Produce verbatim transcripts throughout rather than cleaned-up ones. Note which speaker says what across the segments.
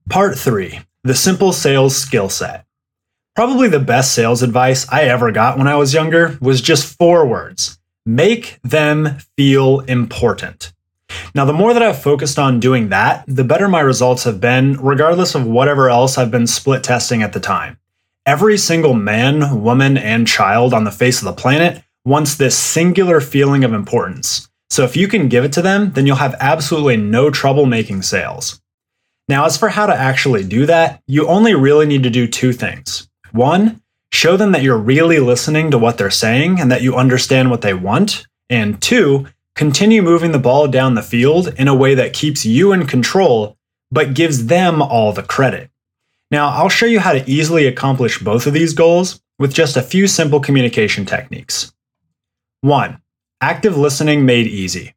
Speaker 1: Part three, the simple sales skill set. Probably the best sales advice I ever got when I was younger was just four words. Make them feel important. Now, the more that I've focused on doing that, the better my results have been, regardless of whatever else I've been split testing at the time. Every single man, woman, and child on the face of the planet wants this singular feeling of importance. So if you can give it to them, then you'll have absolutely no trouble making sales. Now, as for how to actually do that, you only really need to do two things. One, show them that you're really listening to what they're saying and that you understand what they want. And two, continue moving the ball down the field in a way that keeps you in control, but gives them all the credit. Now, I'll show you how to easily accomplish both of these goals with just a few simple communication techniques. One, active listening made easy.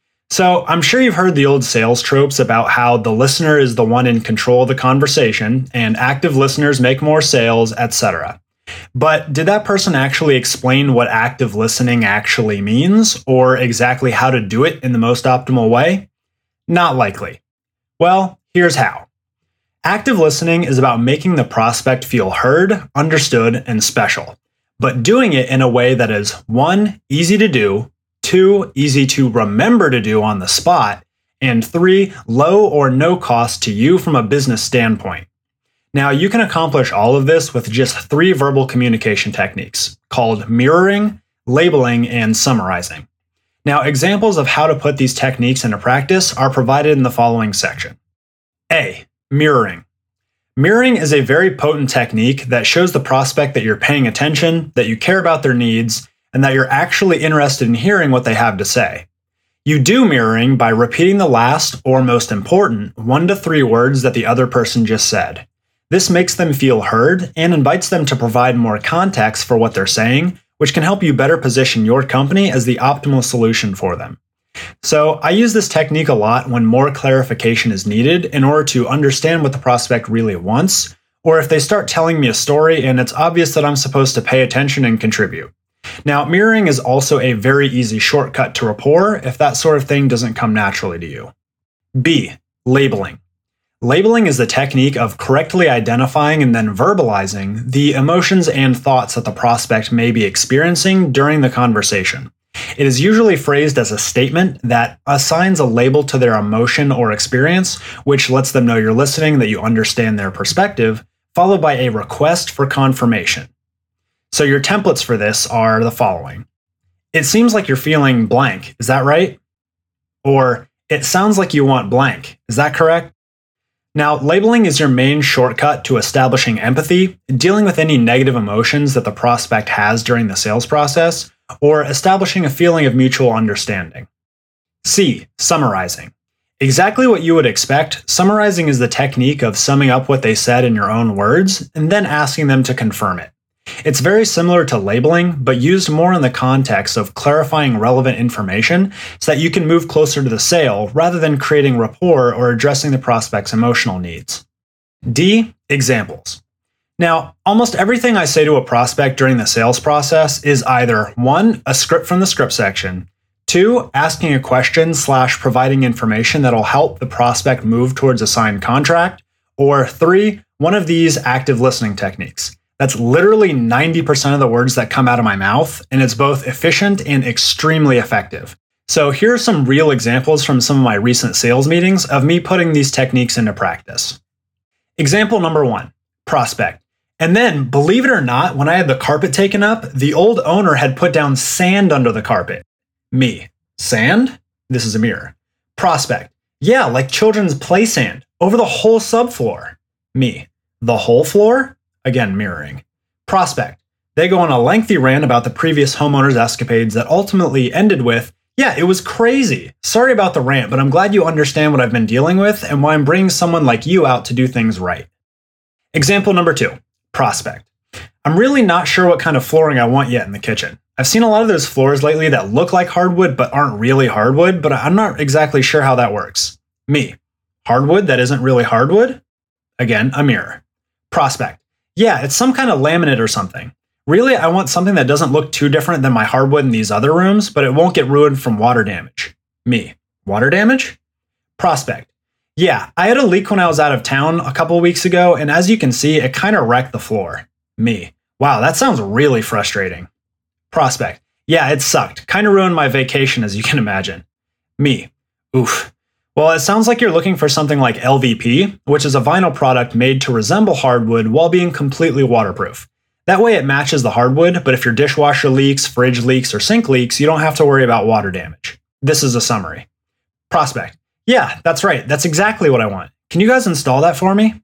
Speaker 1: So I'm sure you've heard the old sales tropes about how the listener is the one in control of the conversation and active listeners make more sales, et cetera. But did that person actually explain what active listening actually means or exactly how to do it in the most optimal way? Not likely. Well, here's how. Active listening is about making the prospect feel heard, understood, and special, but doing it in a way that is one, easy to do, two, easy to remember to do on the spot, and three, low or no cost to you from a business standpoint. Now, you can accomplish all of this with just three verbal communication techniques called mirroring, labeling, and summarizing. Now, examples of how to put these techniques into practice are provided in the following section. A. Mirroring. Mirroring is a very potent technique that shows the prospect that you're paying attention, that you care about their needs, and that you're actually interested in hearing what they have to say. You do mirroring by repeating the last, or most important, one to three words that the other person just said. This makes them feel heard and invites them to provide more context for what they're saying, which can help you better position your company as the optimal solution for them. So I use this technique a lot when more clarification is needed in order to understand what the prospect really wants, or if they start telling me a story and it's obvious that I'm supposed to pay attention and contribute. Now, mirroring is also a very easy shortcut to rapport if that sort of thing doesn't come naturally to you. B. Labeling. Labeling is the technique of correctly identifying and then verbalizing the emotions and thoughts that the prospect may be experiencing during the conversation. It is usually phrased as a statement that assigns a label to their emotion or experience, which lets them know you're listening, that you understand their perspective, followed by a request for confirmation. So your templates for this are the following. It seems like you're feeling blank, is that right? Or, it sounds like you want blank, is that correct? Now, labeling is your main shortcut to establishing empathy, dealing with any negative emotions that the prospect has during the sales process, or establishing a feeling of mutual understanding. C. Summarizing. Exactly what you would expect, summarizing is the technique of summing up what they said in your own words and then asking them to confirm it. It's very similar to labeling, but used more in the context of clarifying relevant information so that you can move closer to the sale rather than creating rapport or addressing the prospect's emotional needs. D. Examples. Now, almost everything I say to a prospect during the sales process is either one, a script from the script section, two, asking a question slash providing information that'll help the prospect move towards a signed contract, or three, one of these active listening techniques. That's literally ninety percent of the words that come out of my mouth, and it's both efficient and extremely effective. So here are some real examples from some of my recent sales meetings of me putting these techniques into practice. Example number one, prospect. And then, believe it or not, when I had the carpet taken up, the old owner had put down sand under the carpet. Me. Sand? This is a mirror. Prospect. Yeah, like children's play sand, over the whole subfloor. Me. The whole floor? Again, mirroring. Prospect. They go on a lengthy rant about the previous homeowner's escapades that ultimately ended with, yeah, it was crazy. Sorry about the rant, but I'm glad you understand what I've been dealing with and why I'm bringing someone like you out to do things right. Example number two, prospect. I'm really not sure what kind of flooring I want yet in the kitchen. I've seen a lot of those floors lately that look like hardwood but aren't really hardwood, but I'm not exactly sure how that works. Me. Hardwood that isn't really hardwood? Again, a mirror. Prospect. Yeah, it's some kind of laminate or something. Really, I want something that doesn't look too different than my hardwood in these other rooms, but it won't get ruined from water damage. Me. Water damage? Prospect. Yeah, I had a leak when I was out of town a couple weeks ago, and as you can see, it kind of wrecked the floor. Me. Wow, that sounds really frustrating. Prospect. Yeah, it sucked. Kind of ruined my vacation, as you can imagine. Me. Oof. Well, it sounds like you're looking for something like L V P, which is a vinyl product made to resemble hardwood while being completely waterproof. That way it matches the hardwood, but if your dishwasher leaks, fridge leaks, or sink leaks, you don't have to worry about water damage. This is a summary. Prospect. Yeah, that's right. That's exactly what I want. Can you guys install that for me?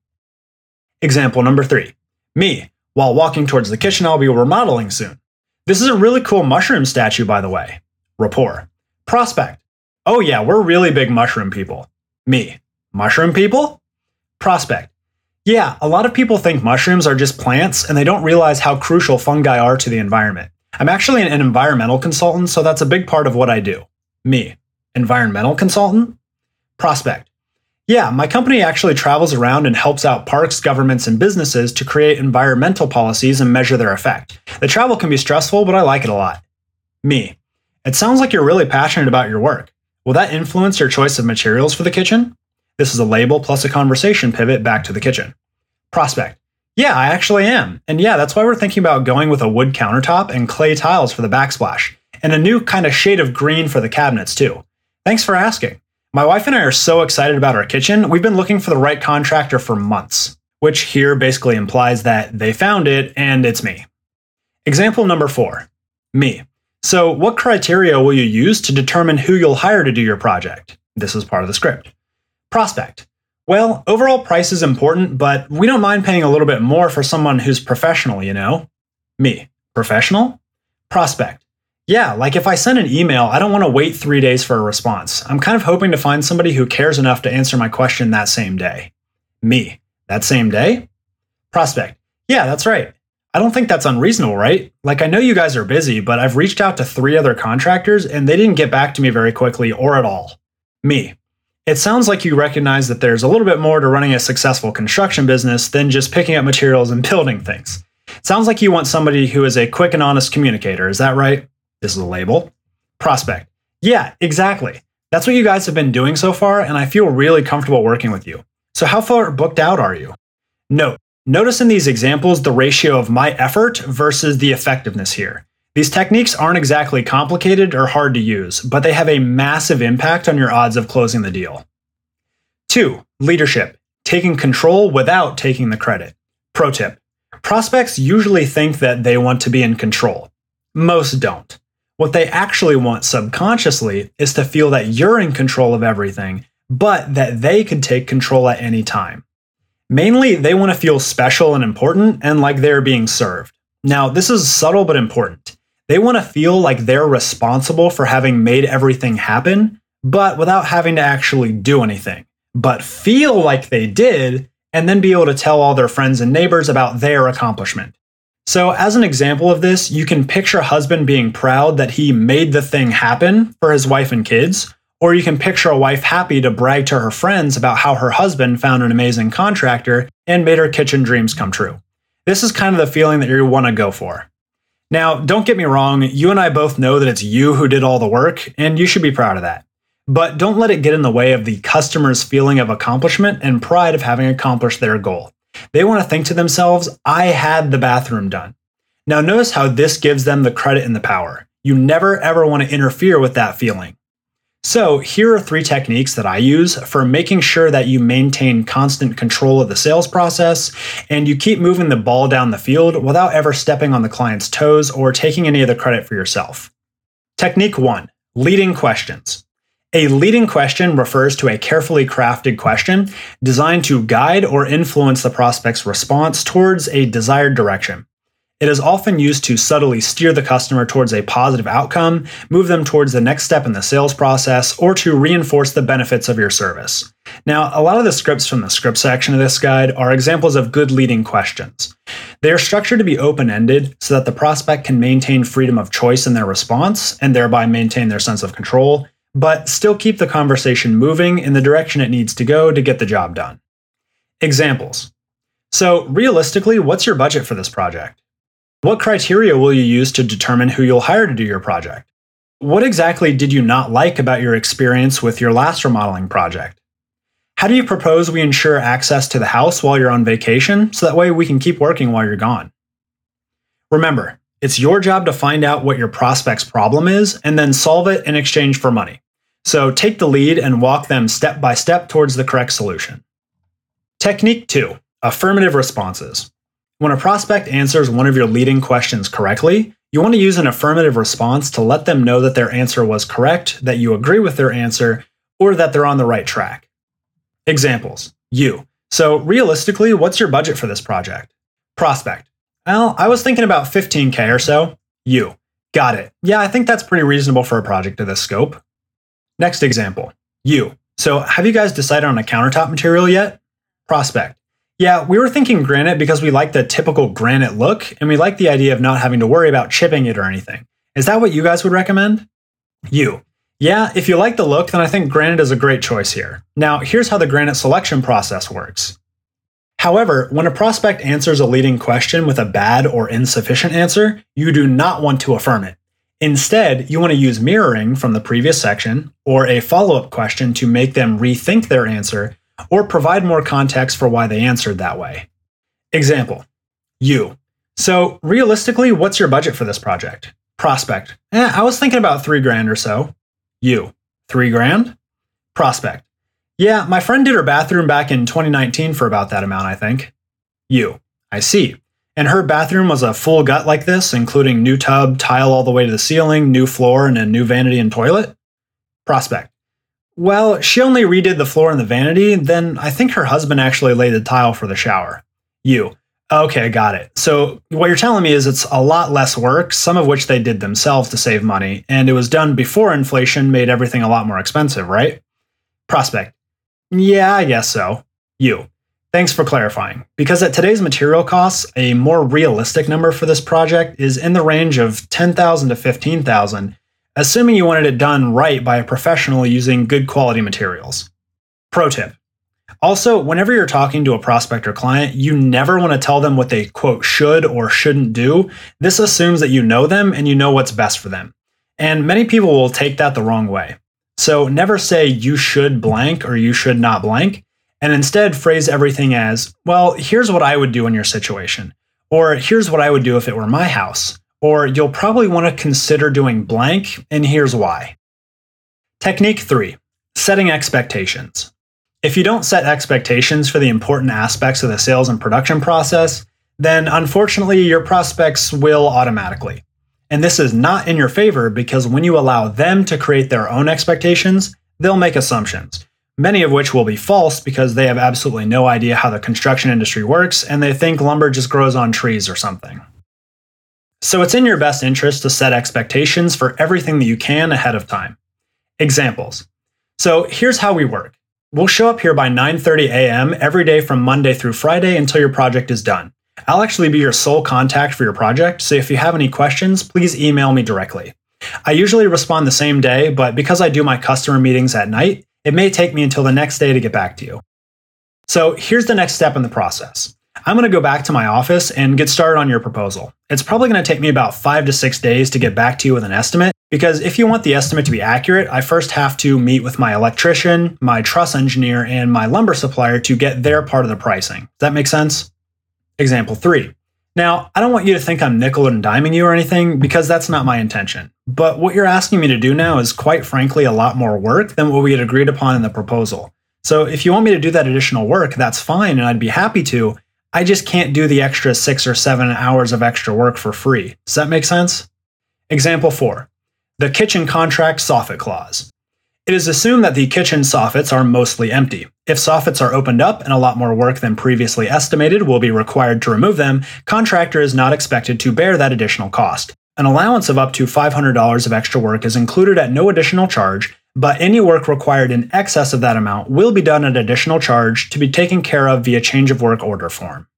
Speaker 1: Example number three. Me. While walking towards the kitchen, I'll be remodeling soon. This is a really cool mushroom statue, by the way. Rapport. Prospect. Oh yeah, we're really big mushroom people. Me. Mushroom people? Prospect. Yeah, a lot of people think mushrooms are just plants and they don't realize how crucial fungi are to the environment. I'm actually an environmental consultant, so that's a big part of what I do. Me. Environmental consultant? Prospect. Yeah, my company actually travels around and helps out parks, governments, and businesses to create environmental policies and measure their effect. The travel can be stressful, but I like it a lot. Me. It sounds like you're really passionate about your work. Will that influence your choice of materials for the kitchen? This is a label plus a conversation pivot back to the kitchen. Prospect. Yeah, I actually am. And yeah, that's why we're thinking about going with a wood countertop and clay tiles for the backsplash, and a new kind of shade of green for the cabinets too. Thanks for asking. My wife and I are so excited about our kitchen, we've been looking for the right contractor for months, which here basically implies that they found it and it's me. Example number four. Me. So what criteria will you use to determine who you'll hire to do your project? This is part of the script. Prospect. Well, overall price is important, but we don't mind paying a little bit more for someone who's professional, you know? Me. Professional? Prospect. Yeah, like if I send an email, I don't want to wait three days for a response. I'm kind of hoping to find somebody who cares enough to answer my question that same day. Me. That same day? Prospect. Yeah, that's right. I don't think that's unreasonable, right? Like, I know you guys are busy, but I've reached out to three other contractors and they didn't get back to me very quickly or at all. Me. It sounds like you recognize that there's a little bit more to running a successful construction business than just picking up materials and building things. It sounds like you want somebody who is a quick and honest communicator, is that right? This is a label. Prospect. Yeah, exactly. That's what you guys have been doing so far, and I feel really comfortable working with you. So how far booked out are you? Note. Notice in these examples the ratio of my effort versus the effectiveness here. These techniques aren't exactly complicated or hard to use, but they have a massive impact on your odds of closing the deal. Two, leadership. Taking control without taking the credit. Pro tip. Prospects usually think that they want to be in control. Most don't. What they actually want subconsciously is to feel that you're in control of everything, but that they could take control at any time. Mainly, they want to feel special and important and like they're being served. Now, this is subtle but important. They want to feel like they're responsible for having made everything happen, but without having to actually do anything, but feel like they did, and then be able to tell all their friends and neighbors about their accomplishment. So as an example of this, you can picture a husband being proud that he made the thing happen for his wife and kids, or you can picture a wife happy to brag to her friends about how her husband found an amazing contractor and made her kitchen dreams come true. This is kind of the feeling that you want to go for. Now, don't get me wrong, you and I both know that it's you who did all the work, and you should be proud of that. But don't let it get in the way of the customer's feeling of accomplishment and pride of having accomplished their goal. They want to think to themselves, I had the bathroom done. Now notice how this gives them the credit and the power. You never ever want to interfere with that feeling. So here are three techniques that I use for making sure that you maintain constant control of the sales process and you keep moving the ball down the field without ever stepping on the client's toes or taking any of the credit for yourself. Technique one, leading questions. A leading question refers to a carefully crafted question designed to guide or influence the prospect's response towards a desired direction. It is often used to subtly steer the customer towards a positive outcome, move them towards the next step in the sales process, or to reinforce the benefits of your service. Now, a lot of the scripts from the script section of this guide are examples of good leading questions. They are structured to be open-ended so that the prospect can maintain freedom of choice in their response and thereby maintain their sense of control, but still keep the conversation moving in the direction it needs to go to get the job done. Examples. So, realistically, what's your budget for this project? What criteria will you use to determine who you'll hire to do your project? What exactly did you not like about your experience with your last remodeling project? How do you propose we ensure access to the house while you're on vacation so that way we can keep working while you're gone? Remember, it's your job to find out what your prospect's problem is and then solve it in exchange for money. So take the lead and walk them step by step towards the correct solution. Technique two, affirmative responses. When a prospect answers one of your leading questions correctly, you want to use an affirmative response to let them know that their answer was correct, that you agree with their answer, or that they're on the right track. Examples. You. So realistically, what's your budget for this project? Prospect. Well, I was thinking about fifteen K or so. You. Got it. Yeah, I think that's pretty reasonable for a project of this scope. Next example. You. So have you guys decided on a countertop material yet? Prospect. Yeah, we were thinking granite because we like the typical granite look, and we like the idea of not having to worry about chipping it or anything. Is that what you guys would recommend? You. Yeah, if you like the look, then I think granite is a great choice here. Now, here's how the granite selection process works. However, when a prospect answers a leading question with a bad or insufficient answer, you do not want to affirm it. Instead, you want to use mirroring from the previous section or a follow-up question to make them rethink their answer or provide more context for why they answered that way. Example. You. So realistically, what's your budget for this project? Prospect. Eh, I was thinking about three grand or so. You. Three grand? Prospect. Yeah, my friend did her bathroom back in twenty nineteen for about that amount, I think. You. I see. And her bathroom was a full gut like this, including new tub, tile all the way to the ceiling, new floor, and a new vanity and toilet? Prospect. Well, she only redid the floor and the vanity, then I think her husband actually laid the tile for the shower. You. Okay, got it. So what you're telling me is it's a lot less work, some of which they did themselves to save money, and it was done before inflation made everything a lot more expensive, right? Prospect. Yeah, I guess so. You. Thanks for clarifying. Because at today's material costs, a more realistic number for this project is in the range of ten thousand dollars to fifteen thousand dollars, assuming you wanted it done right by a professional using good quality materials. Pro tip. Also, whenever you're talking to a prospect or client, you never want to tell them what they, quote, should or shouldn't do. This assumes that you know them and you know what's best for them. And many people will take that the wrong way. So never say you should blank or you should not blank, and instead phrase everything as, well, here's what I would do in your situation, or here's what I would do if it were my house, or you'll probably want to consider doing blank, and here's why. Technique three, setting expectations. If you don't set expectations for the important aspects of the sales and production process, then unfortunately your prospects will automatically. And this is not in your favor because when you allow them to create their own expectations, they'll make assumptions, many of which will be false because they have absolutely no idea how the construction industry works and they think lumber just grows on trees or something. So it's in your best interest to set expectations for everything that you can ahead of time. Examples. So here's how we work. We'll show up here by nine thirty a.m. every day from Monday through Friday until your project is done. I'll actually be your sole contact for your project, so if you have any questions, please email me directly. I usually respond the same day, but because I do my customer meetings at night, it may take me until the next day to get back to you. So here's the next step in the process. I'm going to go back to my office and get started on your proposal. It's probably going to take me about five to six days to get back to you with an estimate, because if you want the estimate to be accurate, I first have to meet with my electrician, my truss engineer, and my lumber supplier to get their part of the pricing. Does that make sense? Example three. Now, I don't want you to think I'm nickel and diming you or anything, because that's not my intention. But what you're asking me to do now is quite frankly a lot more work than what we had agreed upon in the proposal. So if you want me to do that additional work, that's fine, and I'd be happy to. I just can't do the extra six or seven hours of extra work for free. Does that make sense? Example four. The kitchen contract soffit clause. It is assumed that the kitchen soffits are mostly empty. If soffits are opened up and a lot more work than previously estimated will be required to remove them, contractor is not expected to bear that additional cost. An allowance of up to five hundred dollars of extra work is included at no additional charge, but any work required in excess of that amount will be done at additional charge to be taken care of via change of work order form.